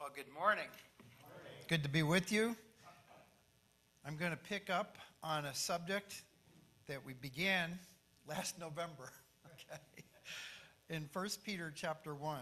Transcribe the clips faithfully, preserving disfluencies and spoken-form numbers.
Well, good morning. Morning. Good to be with you. I'm going to pick up on a subject that we began last November, okay, in First Peter chapter one.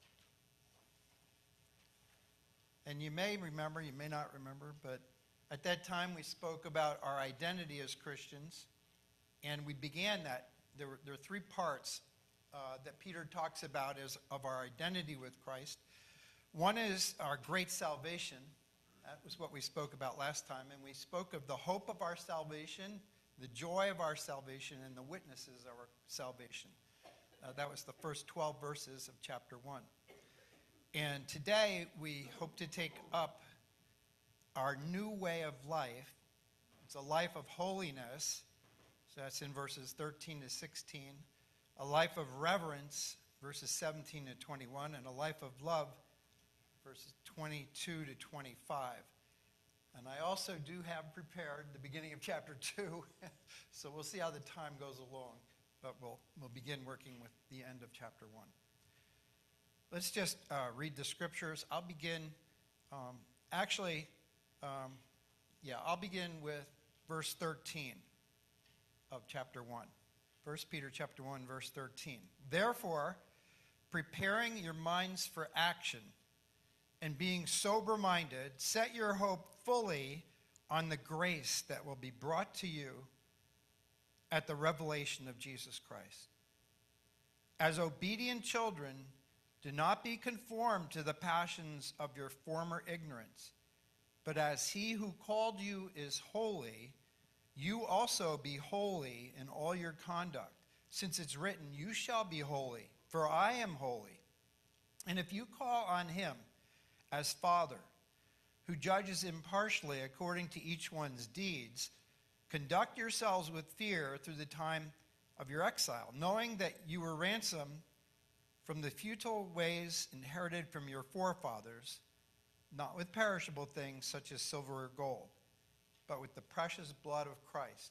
And you may remember, you may not remember, but at that time we spoke about our identity as Christians, and we began that. There were, there are three parts uh, that Peter talks about as of our identity with Christ. One is our great salvation. That was what we spoke about last time. And we spoke of the hope of our salvation, the joy of our salvation, and the witnesses of our salvation. Uh, that was the first twelve verses of chapter one. And today we hope to take up our new way of life. It's a life of holiness. So that's in verses thirteen to sixteen. A life of reverence, verses seventeen to twenty-one. And a life of love, verses twenty-two to twenty-five. And I also do have prepared the beginning of chapter two, so we'll see how the time goes along, but we'll we'll begin working with the end of chapter one. Let's just uh, read the scriptures. I'll begin, um, actually, um, yeah, I'll begin with verse thirteen of chapter one. First Peter chapter one, verse thirteen. Therefore, preparing your minds for action, and being sober-minded, set your hope fully on the grace that will be brought to you at the revelation of Jesus Christ. As obedient children, do not be conformed to the passions of your former ignorance, but as he who called you is holy, you also be holy in all your conduct, since it's written, you shall be holy, for I am holy. And if you call on him as Father, who judges impartially according to each one's deeds, conduct yourselves with fear through the time of your exile, knowing that you were ransomed from the futile ways inherited from your forefathers, not with perishable things such as silver or gold, but with the precious blood of Christ,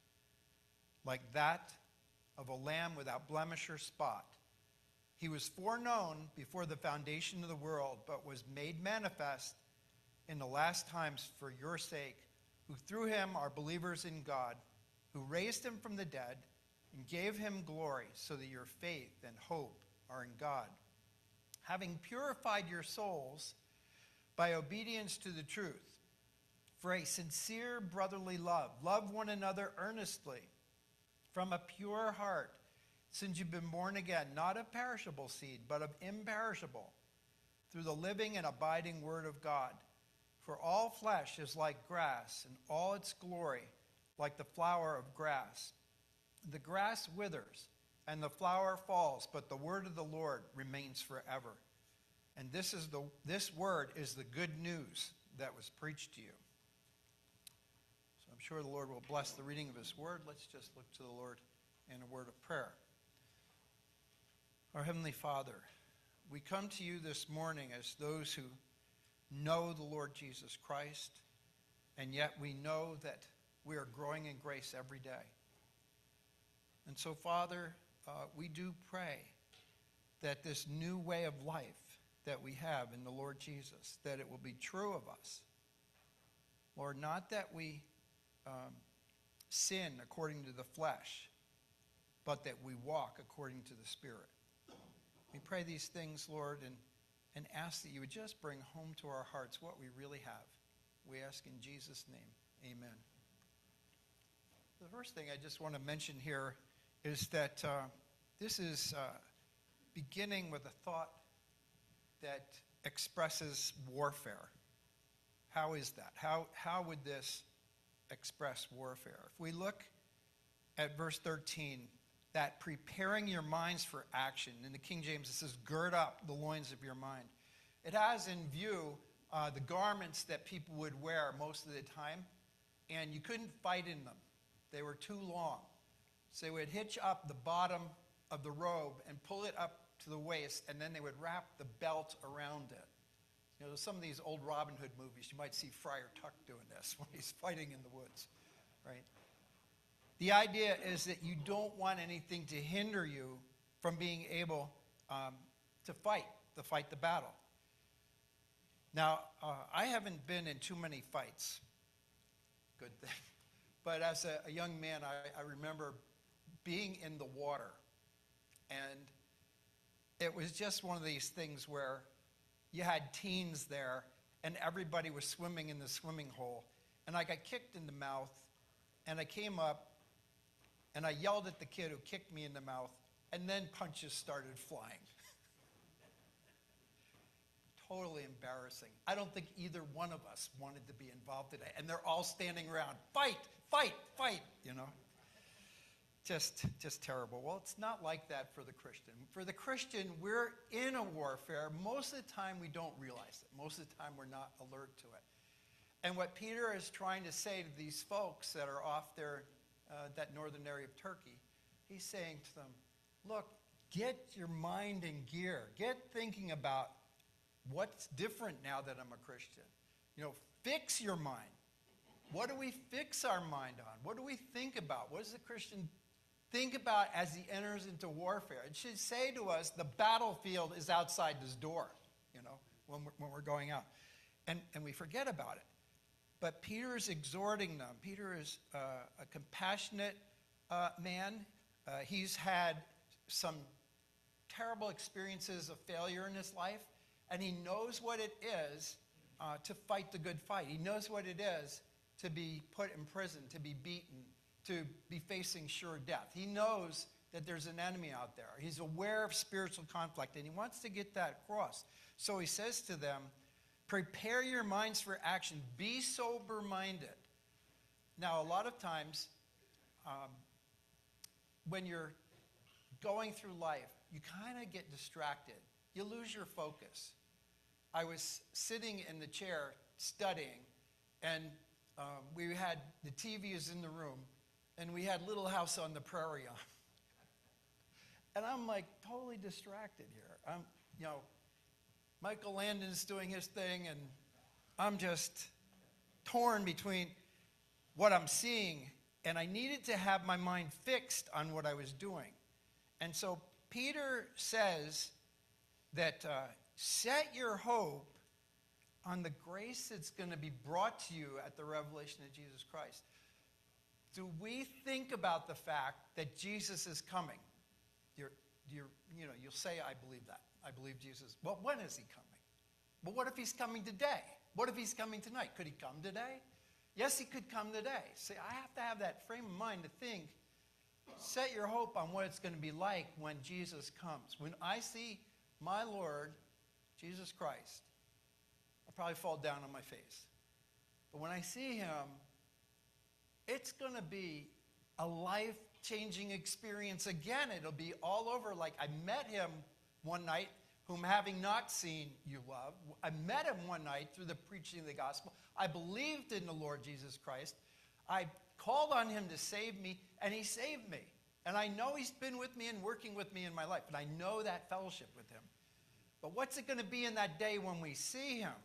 like that of a lamb without blemish or spot. He was foreknown before the foundation of the world, but was made manifest in the last times for your sake, who through him are believers in God, who raised him from the dead and gave him glory, so that your faith and hope are in God. Having purified your souls by obedience to the truth, for a sincere brotherly love, love one another earnestly from a pure heart, since you've been born again, not of perishable seed, but of imperishable, through the living and abiding word of God. For all flesh is like grass, and all its glory like the flower of grass. The grass withers, and the flower falls, but the word of the Lord remains forever. And this is the this word is the good news that was preached to you. So I'm sure the Lord will bless the reading of his word. Let's just look to the Lord in a word of prayer. Our Heavenly Father, we come to you this morning as those who know the Lord Jesus Christ, and yet we know that we are growing in grace every day. And so, Father, uh, we do pray that this new way of life that we have in the Lord Jesus, that it will be true of us. Lord, not that we um, sin according to the flesh, but that we walk according to the Spirit. We pray these things, Lord, and, and ask that you would just bring home to our hearts what we really have. We ask in Jesus' name, amen. The first thing I just want to mention here is that uh, this is uh, beginning with a thought that expresses warfare. How is that? How, how would this express warfare? If we look at verse thirteen, that preparing your minds for action. In the King James, it says, gird up the loins of your mind. It has in view uh, the garments that people would wear most of the time, and you couldn't fight in them. They were too long. So they would hitch up the bottom of the robe and pull it up to the waist, and then they would wrap the belt around it. You know, some of these old Robin Hood movies, you might see Friar Tuck doing this when he's fighting in the woods, right? The idea is that you don't want anything to hinder you from being able um, to fight, to fight the battle. Now, uh, I haven't been in too many fights. Good thing. But as a, a young man, I, I remember being in the water. And it was just one of these things where you had teens there, and everybody was swimming in the swimming hole. And I got kicked in the mouth, and I came up, and I yelled at the kid who kicked me in the mouth, and then punches started flying. Totally embarrassing. I don't think either one of us wanted to be involved today. And they're all standing around, fight, fight, fight, you know. Just, just terrible. Well, it's not like that for the Christian. For the Christian, we're in a warfare. Most of the time, we don't realize it. Most of the time, we're not alert to it. And what Peter is trying to say to these folks that are off there, uh, that northern area of Turkey, he's saying to them, look, get your mind in gear. Get thinking about what's different now that I'm a Christian. You know, fix your mind. What do we fix our mind on? What do we think about? What does the Christian think about as he enters into warfare? It should say to us, the battlefield is outside this door, you know, when we're, when we're going out. And, and we forget about it. But Peter is exhorting them. Peter is uh, a compassionate uh, man. Uh, he's had some terrible experiences of failure in his life, and he knows what it is uh, to fight the good fight. He knows what it is to be put in prison, to be beaten, to be facing sure death. He knows that there's an enemy out there. He's aware of spiritual conflict, and he wants to get that across. So he says to them, prepare your minds for action. Be sober-minded. Now, a lot of times, um, when you're going through life, you kind of get distracted. You lose your focus. I was sitting in the chair studying, and um, we had the T V is in the room, and we had Little House on the Prairie on. And I'm like totally distracted here. I'm, you know, Michael Landon's doing his thing, and I'm just torn between what I'm seeing, and I needed to have my mind fixed on what I was doing. And so Peter says that uh, set your hope on the grace that's going to be brought to you at the revelation of Jesus Christ. Do we think about the fact that Jesus is coming? You're, you're, you know, you'll say, I believe that. I believe Jesus. Well, when is he coming? But what if he's coming today? What if he's coming tonight? Could he come today? Yes, he could come today. See, I have to have that frame of mind to think, set your hope on what it's going to be like when Jesus comes. When I see my Lord, Jesus Christ, I'll probably fall down on my face. But when I see him, it's going to be a life-changing experience again. It'll be all over. Like I met him one night, whom having not seen you love. I met him one night through the preaching of the gospel. I believed in the Lord Jesus Christ. I called on him to save me, and he saved me. And I know he's been with me and working with me in my life, and I know that fellowship with him. But what's it going to be in that day when we see him?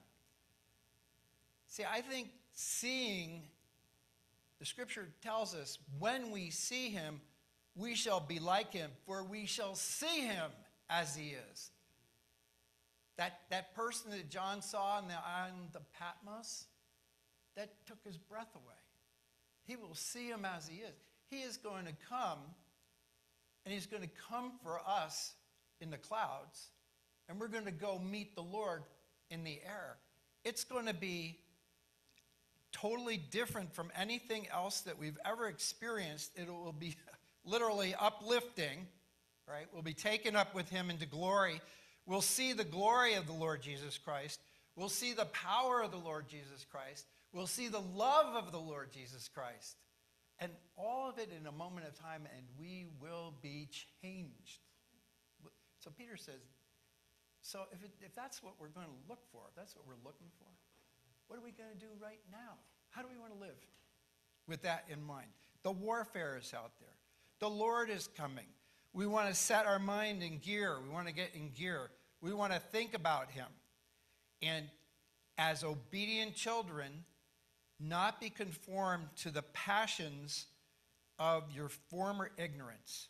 See, I think seeing, the scripture tells us, when we see him, we shall be like him, for we shall see him as he is. That, that person that John saw on the island of Patmos, that took his breath away. He will see him as he is. He is going to come, and he's going to come for us in the clouds, and we're going to go meet the Lord in the air. It's going to be totally different from anything else that we've ever experienced. It will be literally uplifting, right? We'll be taken up with him into glory. We'll see the glory of the Lord Jesus Christ. We'll see the power of the Lord Jesus Christ. We'll see the love of the Lord Jesus Christ. And all of it in a moment of time, and we will be changed. So Peter says, so if, it, if that's what we're going to look for, if that's what we're looking for, what are we going to do right now? How do we want to live with that in mind? The warfare is out there. The Lord is coming. We want to set our mind in gear. We want to get in gear. We want to think about him. And as obedient children, not be conformed to the passions of your former ignorance.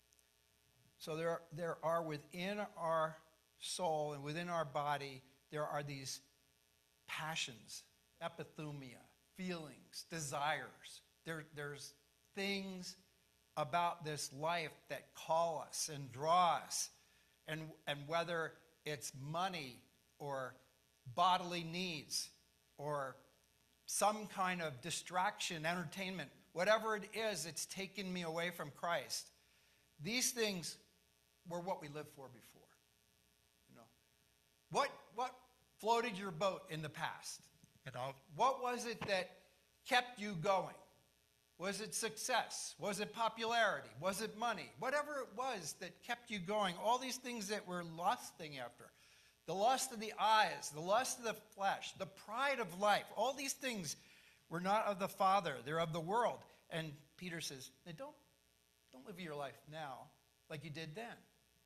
So there, there are within our soul and within our body, there are these passions, epithumia, feelings, desires. There, there's things about this life that call us and draw us. And, and whether it's money or bodily needs or some kind of distraction, entertainment, whatever it is, it's taken me away from Christ. These things were what we lived for before. You know, what what floated your boat in the past? You know, what was it that kept you going? Was it success? Was it popularity? Was it money? Whatever it was that kept you going, all these things that we're lusting after. The lust of the eyes, the lust of the flesh, the pride of life, all these things were not of the Father, they're of the world. And Peter says, hey, don't, don't live your life now like you did then.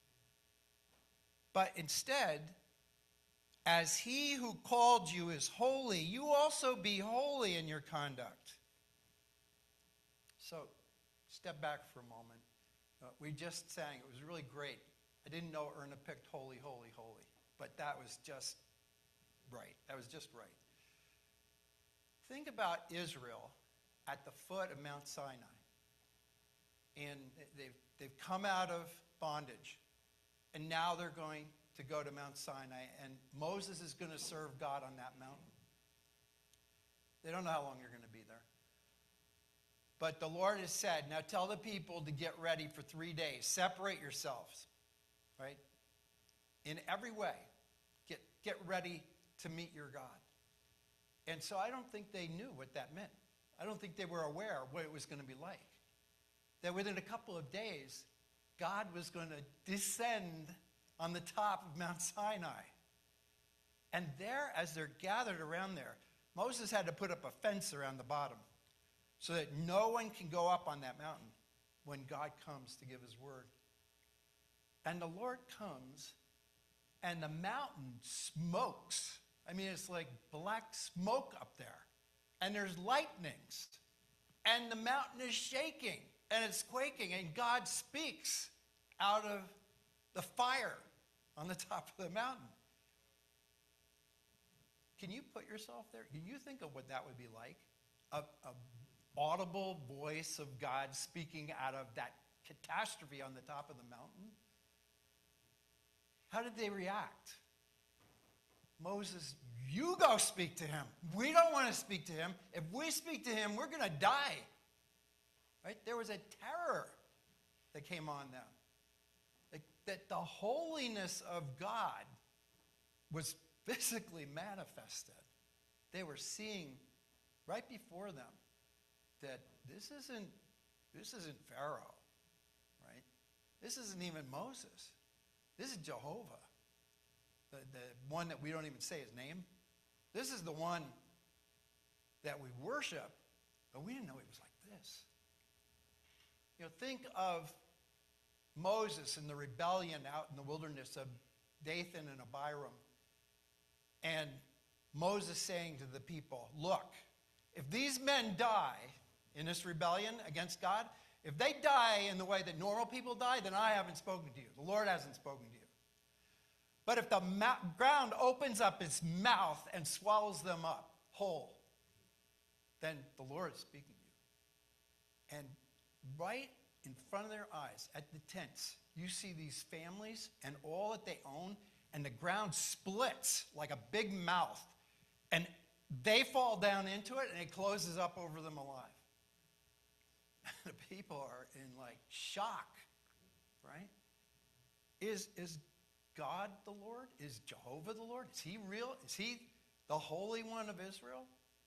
But instead, as he who called you is holy, you also be holy in your conduct. So, step back for a moment. Uh, we just sang, it was really great. I didn't know Erna picked holy, holy, holy. But that was just right. That was just right. Think about Israel at the foot of Mount Sinai. And they've, they've come out of bondage. And now they're going to go to Mount Sinai. And Moses is going to serve God on that mountain. They don't know how long you're going to be there. But the Lord has said, now tell the people to get ready for three days. Separate yourselves. Right? In every way. Get, get ready to meet your God. And so I don't think they knew what that meant. I don't think they were aware of what it was going to be like. That within a couple of days, God was going to descend on the top of Mount Sinai. And there, as they're gathered around there, Moses had to put up a fence around the bottom so that no one can go up on that mountain when God comes to give his word. And the Lord comes, and the mountain smokes. I mean, it's like black smoke up there. And there's lightnings. And the mountain is shaking, and it's quaking, and God speaks out of the fire on the top of the mountain. Can you put yourself there? Can you think of what that would be like? A, a audible voice of God speaking out of that catastrophe on the top of the mountain? How did they react? Moses, you go speak to him. We don't want to speak to him. If we speak to him, we're going to die. Right? There was a terror that came on them. That, that the holiness of God was physically manifested. They were seeing right before them that this isn't, this isn't Pharaoh, right? This isn't even Moses. This is Jehovah, the, the one that we don't even say his name. This is the one that we worship, but we didn't know he was like this. You know, think of Moses and the rebellion out in the wilderness of Dathan and Abiram. And Moses saying to the people, look, if these men die in this rebellion against God, if they die in the way that normal people die, then I haven't spoken to you. The Lord hasn't spoken to you. But if the ma- ground opens up its mouth and swallows them up whole, then the Lord is speaking to you. And right in front of their eyes, at the tents, you see these families and all that they own, and the ground splits like a big mouth, and they fall down into it, and it closes up over them alive. The people are in like shock, right? Is, is God the Lord? Is Jehovah the Lord? Is he real? Is he the Holy One of Israel?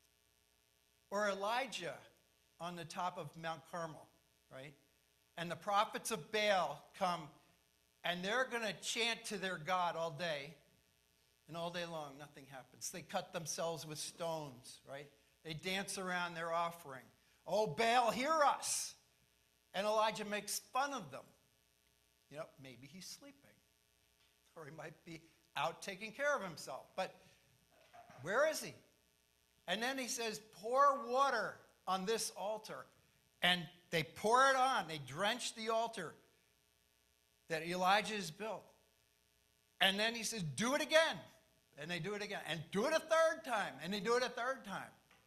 Or Elijah on the top of Mount Carmel, right? And the prophets of Baal come, and they're going to chant to their God all day, and all day long nothing happens. They cut themselves with stones, right? They dance around their offering. Oh, Baal, hear us. And Elijah makes fun of them. You know, maybe he's sleeping. Or he might be out taking care of himself. But where is he? And then he says, pour water on this altar. And they pour it on. They drench the altar that Elijah has built. And then he says, do it again. And they do it again. And do it a third time. And they do it a third time.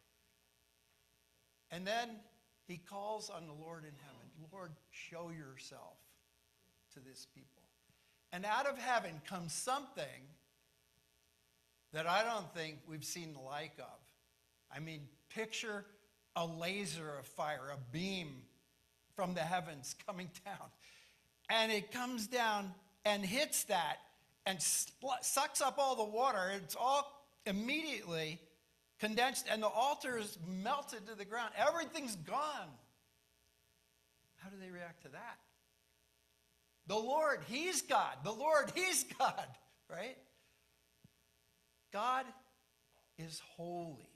And then he calls on the Lord in heaven. Lord, show yourself to this people. And out of heaven comes something that I don't think we've seen the like of. I mean, picture a laser of fire, a beam from the heavens coming down. And it comes down and hits that and sucks up all the water. It's all immediately condensed, and the altar is melted to the ground. Everything's gone. How do they react to that? The Lord, he's God. The Lord, he's God, right? God is holy.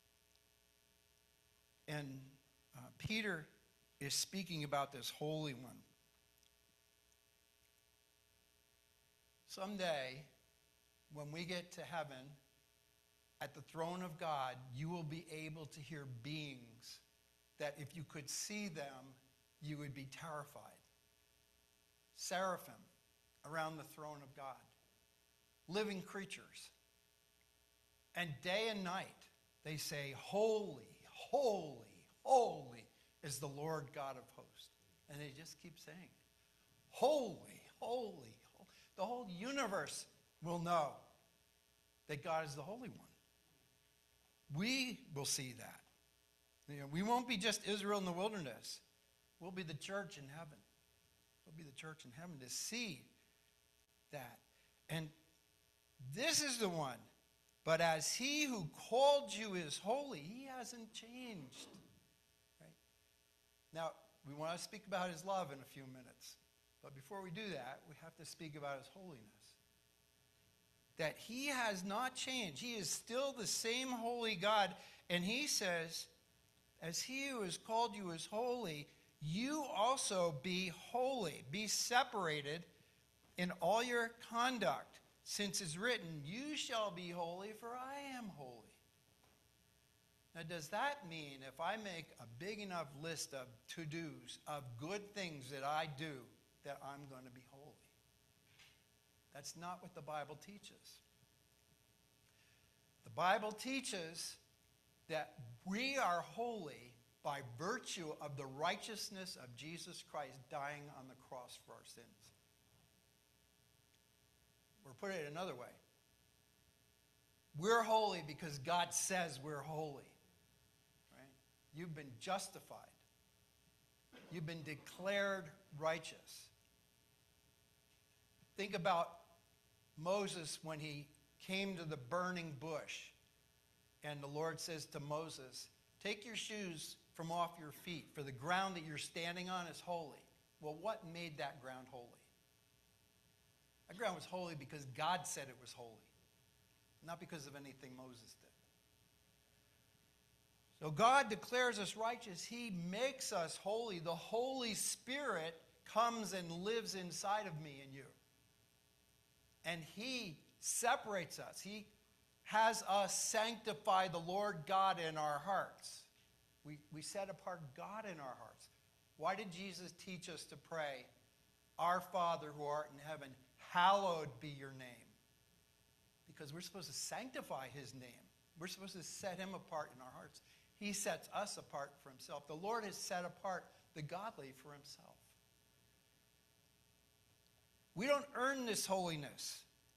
And uh, Peter is speaking about this Holy One. Someday, when we get to heaven, at the throne of God, you will be able to hear beings that if you could see them, you would be terrified. Seraphim around the throne of God. Living creatures. And day and night, they say, holy, holy, holy is the Lord God of hosts. And they just keep saying, holy, holy, holy. The whole universe will know that God is the Holy One. We will see that. You know, we won't be just Israel in the wilderness. We'll be the church in heaven. We'll be the church in heaven to see that. And this is the one. But as he who called you is holy, he hasn't changed. Right? Now, we want to speak about his love in a few minutes. But before we do that, we have to speak about his holiness. That he has not changed. He is still the same holy God. And he says, as he who has called you is holy, you also be holy. Be separated in all your conduct. Since it's written, you shall be holy, for I am holy. Now, does that mean if I make a big enough list of to-dos, of good things that I do, that I'm going to be holy? That's not what the Bible teaches. The Bible teaches that we are holy by virtue of the righteousness of Jesus Christ dying on the cross for our sins. Or put it another way. We're holy because God says we're holy. Right? You've been justified. You've been declared righteous. Think about Moses when he came to the burning bush. And the Lord says to Moses, take your shoes from off your feet, for the ground that you're standing on is holy. Well, what made that ground holy? That ground was holy because God said it was holy, not because of anything Moses did. So God declares us righteous. He makes us holy. The Holy Spirit comes and lives inside of me and you. And he separates us. He has us sanctify the Lord God in our hearts. We, we set apart God in our hearts. Why did Jesus teach us to pray, Our Father who art in heaven, hallowed be your name? Because we're supposed to sanctify his name. We're supposed to set him apart in our hearts. He sets us apart for himself. The Lord has set apart the godly for himself. We don't earn this holiness.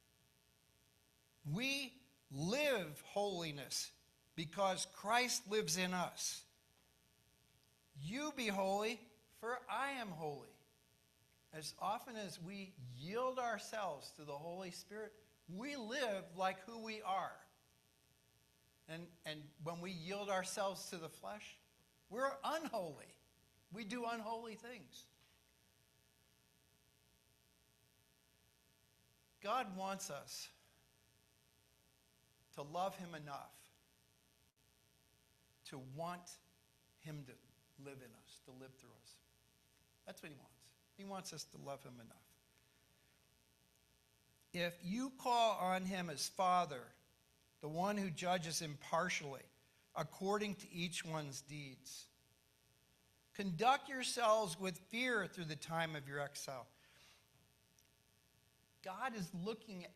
We live holiness because Christ lives in us. You be holy, for I am holy. As often as we yield ourselves to the Holy Spirit, we live like who we are. And, and when we yield ourselves to the flesh, we're unholy. We do unholy things. God wants us to love him enough to want him to live in us, to live through us. That's what he wants. He wants us to love him enough. If you call on him as Father, the one who judges impartially, according to each one's deeds, conduct yourselves with fear through the time of your exile. God is looking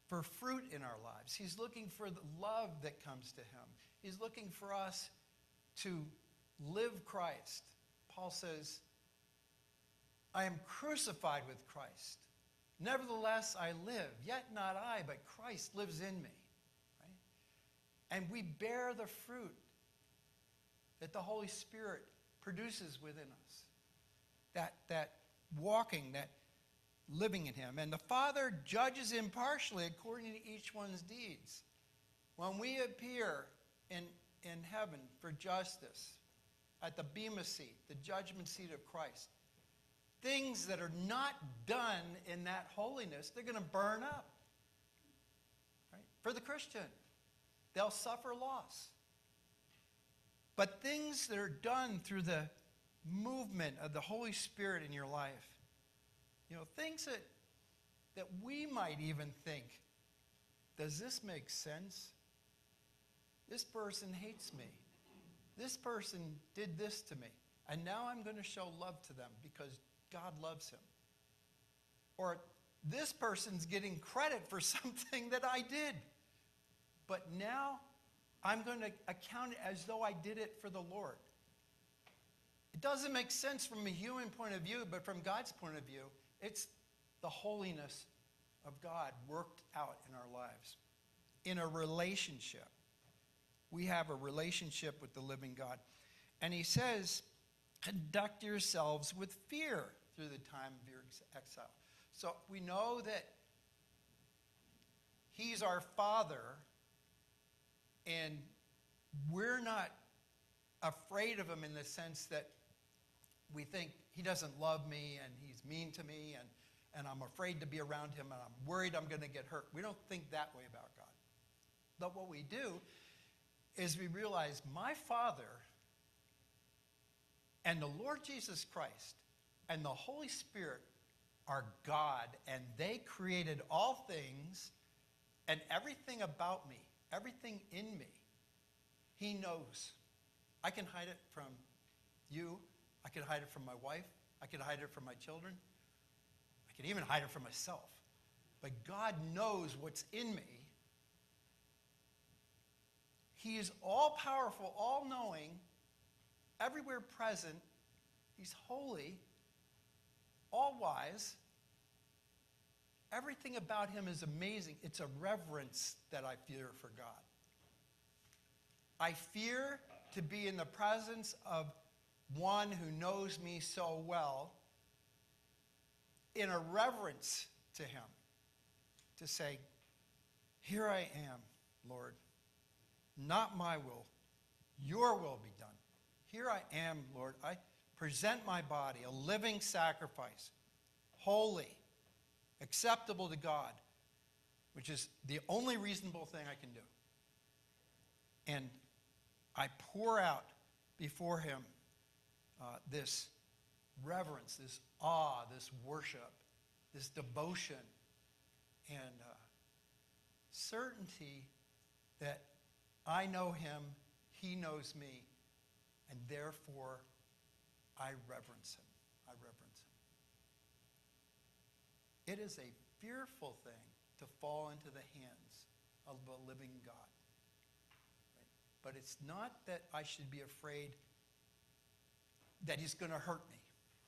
for fruit in our lives. He's looking for the love that comes to him. He's looking for us to live Christ. Paul says, I am crucified with Christ. Nevertheless, I live, yet not I, but Christ lives in me. Right? And we bear the fruit that the Holy Spirit produces within us. That, that walking, that living in him. And the Father judges impartially according to each one's deeds. When we appear in, in heaven for justice, at the Bema seat, the judgment seat of Christ, things that are not done in that holiness, they're going to burn up. Right? For the Christian, they'll suffer loss. But things that are done through the movement of the Holy Spirit in your life, you know, things that, that we might even think, does this make sense? This person hates me. This person did this to me. And now I'm going to show love to them because God loves him. Or this person's getting credit for something that I did. But now I'm going to account it as though I did it for the Lord. It doesn't make sense from a human point of view, but from God's point of view, it's the holiness of God worked out in our lives. In a relationship. We have a relationship with the living God. And he says, conduct yourselves with fear through the time of your exile. So we know that he's our Father, and we're not afraid of him in the sense that we think he doesn't love me and he's mean to me and, and I'm afraid to be around him and I'm worried I'm going to get hurt. We don't think that way about God. But what we do is we realize my Father and the Lord Jesus Christ and the Holy Spirit are God, and they created all things, and everything about me, everything in me, he knows. I can hide it from you. I can hide it from my wife. I can hide it from my children. I can even hide it from myself. But God knows what's in me. He is all-powerful, all-knowing, everywhere present. He's holy, all-wise. Everything about him is amazing. It's a reverence that I fear for God. I fear to be in the presence of one who knows me so well, in a reverence to him, to say, here I am, Lord. Not my will, your will be done. Here I am, Lord. I present my body, a living sacrifice, holy, acceptable to God, which is the only reasonable thing I can do. And I pour out before him uh, this reverence, this awe, this worship, this devotion, and uh, certainty that I know him, he knows me, and therefore I reverence him. I reverence him. It is a fearful thing to fall into the hands of a living God. Right? But it's not that I should be afraid that he's going to hurt me.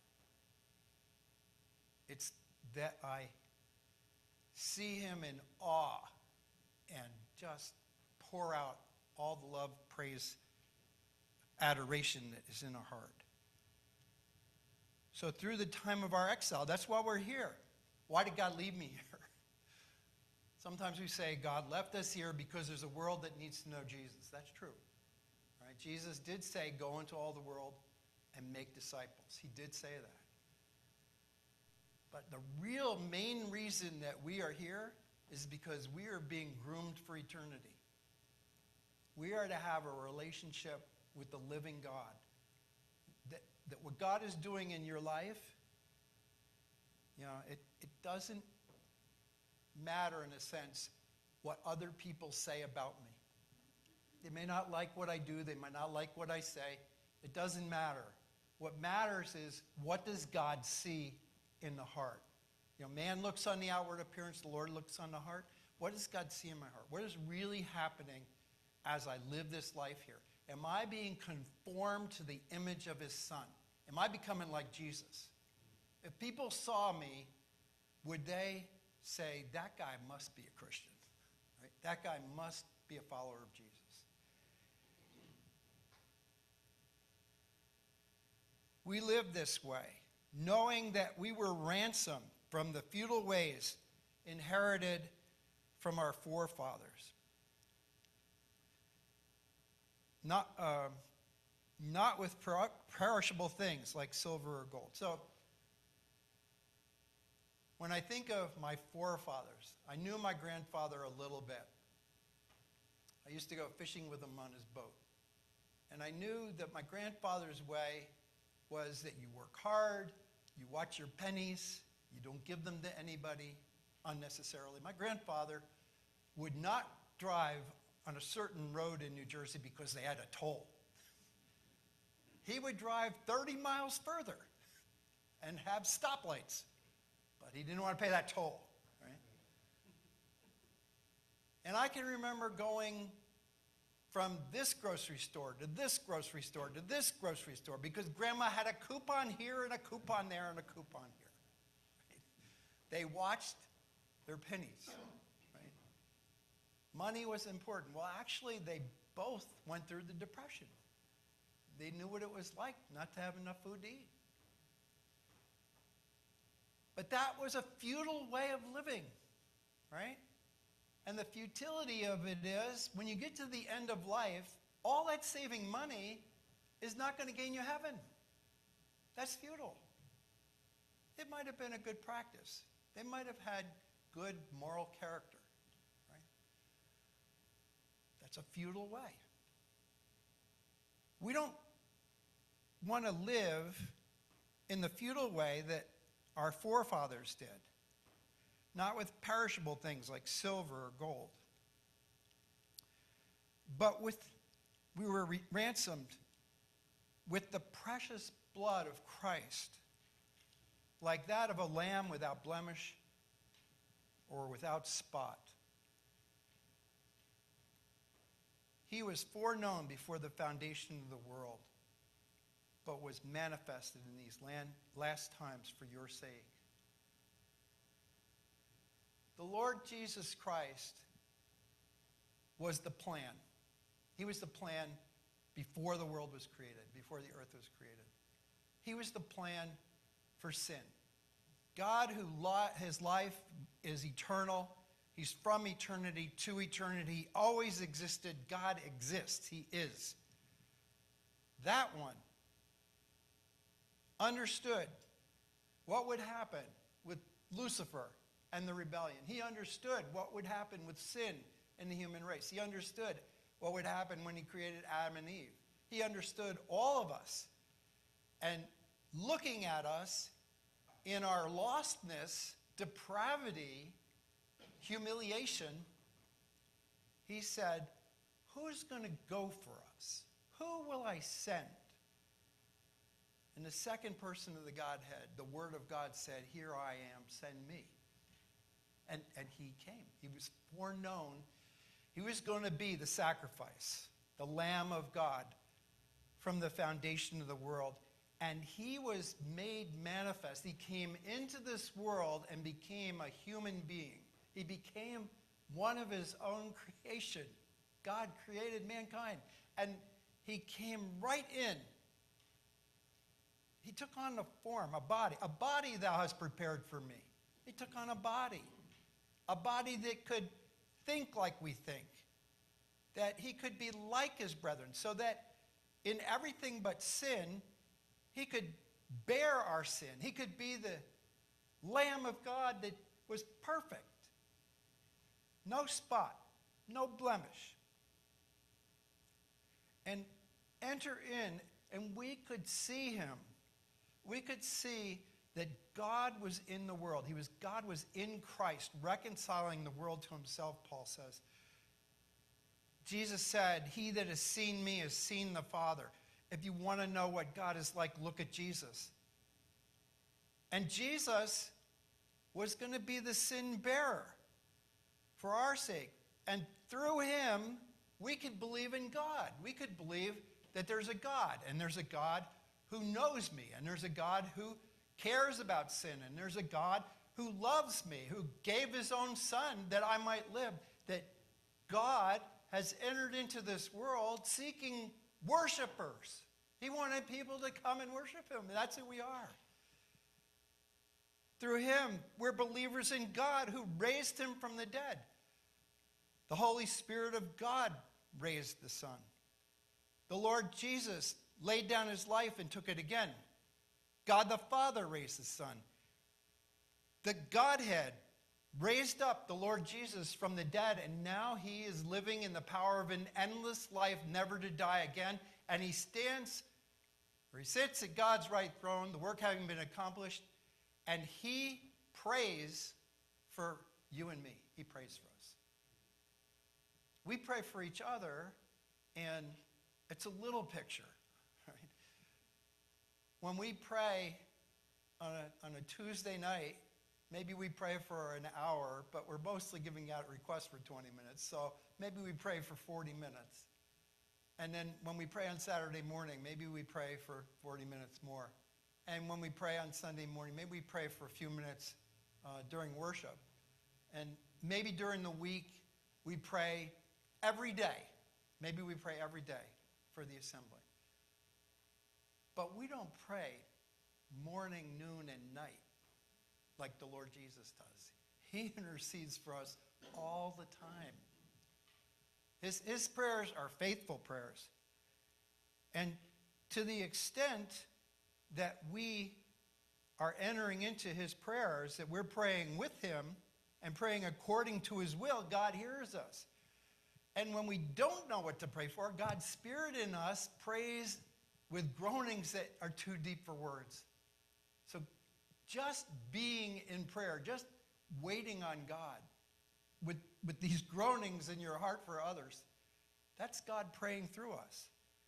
It's that I see him in awe and just pour out all the love, praise, adoration that is in our heart. So through the time of our exile, that's why we're here. Why did God leave me here? Sometimes we say God left us here because there's a world that needs to know Jesus. That's true. Right? Jesus did say, go into all the world and make disciples. He did say that. But the real main reason that we are here is because we are being groomed for eternity. We are to have a relationship with the living God. That, that what God is doing in your life, you know, it, it doesn't matter in a sense what other people say about me. They may not like what I do. They might not like what I say. It doesn't matter. What matters is, what does God see in the heart? You know, man looks on the outward appearance. The Lord looks on the heart. What does God see in my heart? What is really happening as I live this life here? Am I being conformed to the image of his son? Am I becoming like Jesus? If people saw me, would they say, that guy must be a Christian? Right? That guy must be a follower of Jesus. We live this way, knowing that we were ransomed from the feudal ways inherited from our forefathers. Not, uh, not with per- perishable things like silver or gold. So, when I think of my forefathers, I knew my grandfather a little bit. I used to go fishing with him on his boat. And I knew that my grandfather's way was that you work hard, you watch your pennies, you don't give them to anybody unnecessarily. My grandfather would not drive on a certain road in New Jersey because they had a toll. He would drive thirty miles further and have stoplights, but he didn't want to pay that toll, right? And I can remember going from this grocery store to this grocery store to this grocery store because Grandma had a coupon here and a coupon there and a coupon here. Right? They watched their pennies. Right? Money was important. Well, actually, they both went through the Depression. They knew what it was like not to have enough food to eat. But that was a futile way of living, right? And the futility of it is, when you get to the end of life, all that saving money is not going to gain you heaven. That's futile. It might have been a good practice. They might have had good moral character, right? That's a futile way. We don't want to live in the futile way that our forefathers did. Not with perishable things like silver or gold. But with, we were re- ransomed with the precious blood of Christ, like that of a lamb without blemish or without spot. He was foreknown before the foundation of the world, but was manifested in these land, last times for your sake. The Lord Jesus Christ was the plan. He was the plan before the world was created, before the earth was created. He was the plan for sin. God, who his life is eternal, he's from eternity to eternity, always existed. God exists. He is. That one understood what would happen with Lucifer and the rebellion. He understood what would happen with sin in the human race. He understood what would happen when he created Adam and Eve. He understood all of us. And looking at us in our lostness, depravity, humiliation, he said, who's going to go for us? Who will I send? And the second person of the Godhead, the Word of God said, here I am, send me. And, and he came. He was foreknown. He was going to be the sacrifice, the Lamb of God from the foundation of the world. And he was made manifest. He came into this world and became a human being. He became one of his own creation. God created mankind. And he came right in. He took on a form, a body. A body thou hast prepared for me. He took on a body. A body that could think like we think. That he could be like his brethren. So that in everything but sin, he could bear our sin. He could be the Lamb of God that was perfect. No spot. No blemish. And enter in, and we could see him. We could see that God was in the world. He was, God was in Christ, reconciling the world to himself, Paul says. Jesus said, he that has seen me has seen the Father. If you want to know what God is like, look at Jesus. And Jesus was going to be the sin bearer for our sake. And through him, we could believe in God. We could believe that there's a God, and there's a God who knows me, and there's a God who cares about sin, and there's a God who loves me, who gave his own son that I might live, that God has entered into this world seeking worshipers. He wanted people to come and worship him. That's who we are. Through him, we're believers in God who raised him from the dead. The Holy Spirit of God raised the Son. The Lord Jesus laid down his life and took it again. God the Father raised the Son. The Godhead raised up the Lord Jesus from the dead, and now he is living in the power of an endless life, never to die again. And he stands, or he sits at God's right throne, the work having been accomplished, and he prays for you and me. He prays for us. We pray for each other, and it's a little picture. Right? When we pray on a, on a Tuesday night, maybe we pray for an hour, but we're mostly giving out requests for twenty minutes, so maybe we pray for forty minutes. And then when we pray on Saturday morning, maybe we pray for forty minutes more. And when we pray on Sunday morning, maybe we pray for a few minutes uh, during worship. And maybe during the week, we pray every day. Maybe we pray every day for the assembly. But we don't pray morning, noon, and night like the Lord Jesus does. He intercedes for us all the time. His, his prayers are faithful prayers. And to the extent that we are entering into his prayers, that we're praying with him and praying according to his will, God hears us. And when we don't know what to pray for, God's Spirit in us prays with groanings that are too deep for words. So just being in prayer, just waiting on God with, with these groanings in your heart for others, that's God praying through us.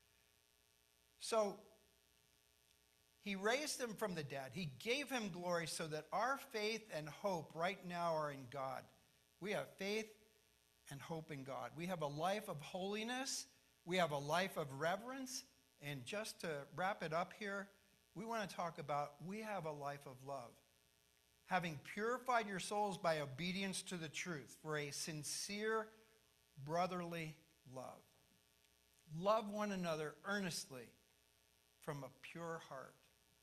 So he raised him from the dead. He gave him glory so that our faith and hope right now are in God. We have faith and hope in God. We have a life of holiness. We have a life of reverence. And just to wrap it up here, we want to talk about we have a life of love. Having purified your souls by obedience to the truth for a sincere brotherly love. Love one another earnestly from a pure heart.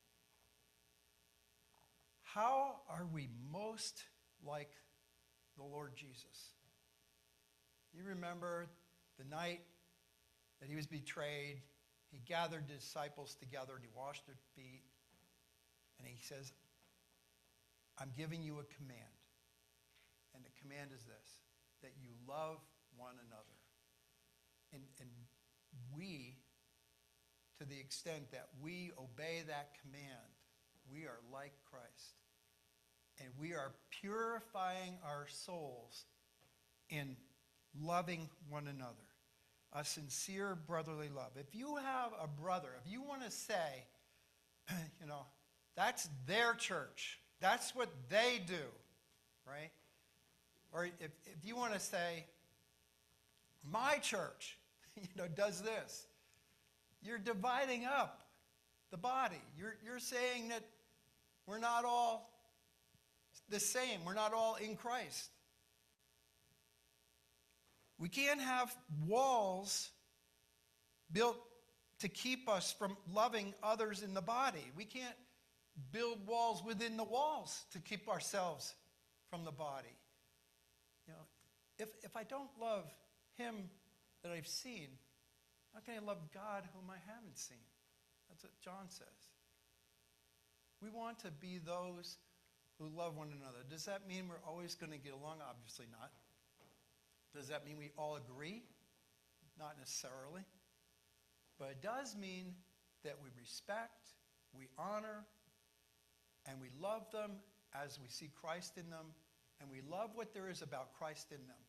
How are we most like the Lord Jesus? You remember the night that he was betrayed. He gathered the disciples together and he washed their feet. And he says, I'm giving you a command. And the command is this, that you love one another. And, and we, to the extent that we obey that command, we are like Christ. And we are purifying our souls in loving one another. A sincere brotherly love. If you have a brother, if you want to say, you know, that's their church. That's what they do, right? Or if, if you want to say, my church, you know, does this. You're dividing up the body. You're, you're saying that we're not all the same. We're not all in Christ. We can't have walls built to keep us from loving others in the body. We can't build walls within the walls to keep ourselves from the body. You know, if, if I don't love him that I've seen, how can I love God whom I haven't seen? That's what John says. We want to be those who love one another. Does that mean we're always going to get along? Obviously not. Does that mean we all agree? Not necessarily. But it does mean that we respect, we honor, and we love them as we see Christ in them, and we love what there is about Christ in them.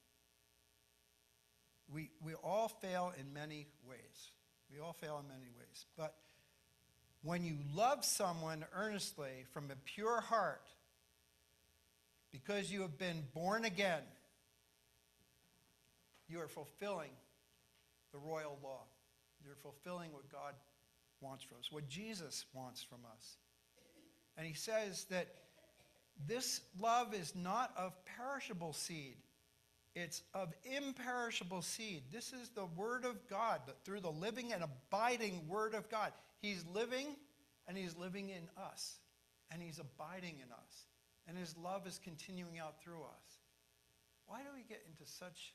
We, we all fail in many ways. We all fail in many ways. But when you love someone earnestly from a pure heart, because you have been born again, you are fulfilling the royal law. You're fulfilling what God wants from us, what Jesus wants from us. And he says that this love is not of perishable seed. It's of imperishable seed. This is the Word of God, but through the living and abiding Word of God. He's living, and he's living in us. And he's abiding in us. And his love is continuing out through us. Why do we get into such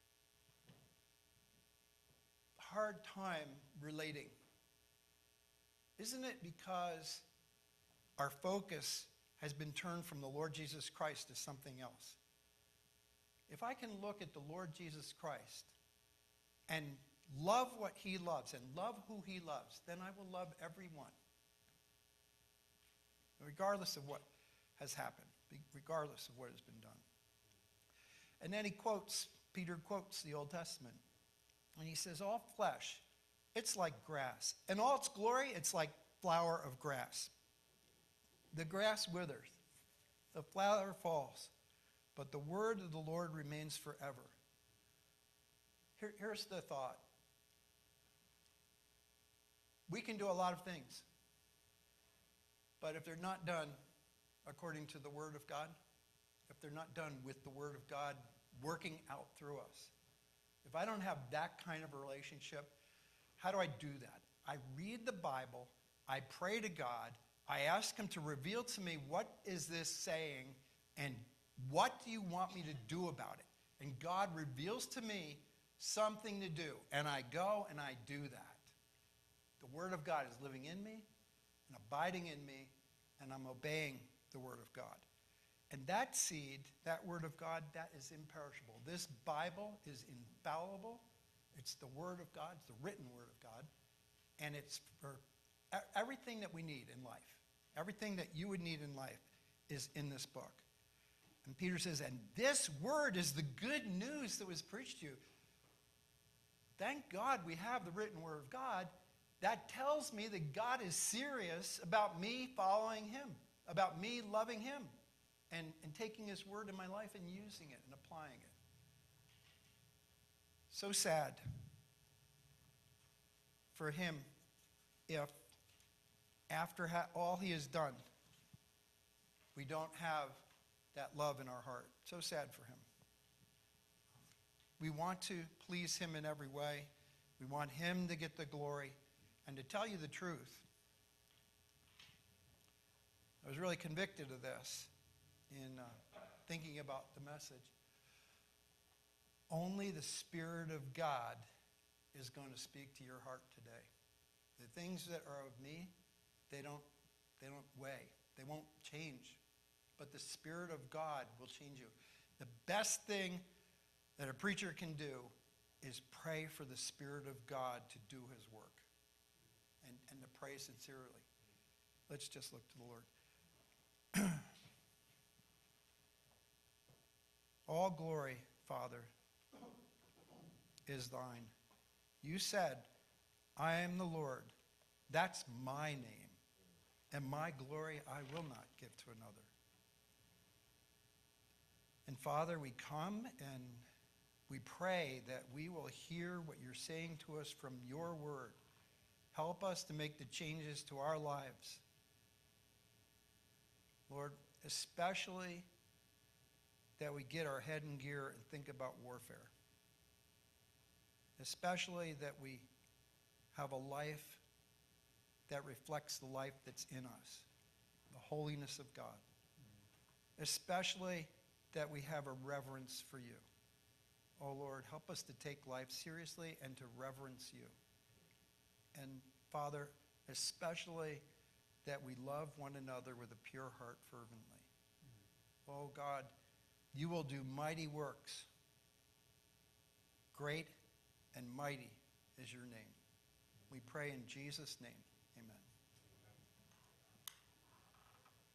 hard time relating? Isn't it because our focus has been turned from the Lord Jesus Christ to something else? If I can look at the Lord Jesus Christ and love what he loves and love who he loves, then I will love everyone, regardless of what has happened, regardless of what has been done. And then he quotes, Peter quotes the Old Testament, and he says, all flesh, it's like grass, and all its glory, it's like flower of grass. The grass withers, the flower falls, but the word of the Lord remains forever. Here, here's the thought. We can do a lot of things, but if they're not done according to the Word of God, if they're not done with the Word of God working out through us, if I don't have that kind of a relationship, how do I do that? I read the Bible, I pray to God, I ask him to reveal to me, what is this saying, and what do you want me to do about it? And God reveals to me something to do, and I go and I do that. The Word of God is living in me and abiding in me, and I'm obeying the Word of God. And that seed, that Word of God, that is imperishable. This Bible is infallible. It's the Word of God. It's the written Word of God. And it's for everything that we need in life. Everything that you would need in life is in this book. And Peter says, and this Word is the good news that was preached to you. Thank God we have the written Word of God. That tells me that God is serious about me following him, about me loving him, and, and taking his word in my life and using it and applying it. So sad for him if, after ha- all he has done, we don't have that love in our heart. So sad for him. We want to please him in every way. We want him to get the glory. And to tell you the truth, I was really convicted of this in uh, thinking about the message. Only the Spirit of God is going to speak to your heart today. The things that are of me, they don't, they don't weigh. They won't change. But the Spirit of God will change you. The best thing that a preacher can do is pray for the Spirit of God to do his work. And, and to pray sincerely. Let's just look to the Lord. All glory, Father, is thine. You said, I am the Lord. That's my name. And my glory I will not give to another. And Father, we come and we pray that we will hear what you're saying to us from your word. Help us to make the changes to our lives. Lord, especially that we get our head in gear and think about warfare. Especially that we have a life that reflects the life that's in us, the holiness of God. Especially that we have a reverence for you. Oh Lord, help us to take life seriously and to reverence you. And Father, especially that we love one another with a pure heart fervently. Mm-hmm. Oh God, you will do mighty works. Great and mighty is your name. We pray in Jesus' name. Amen.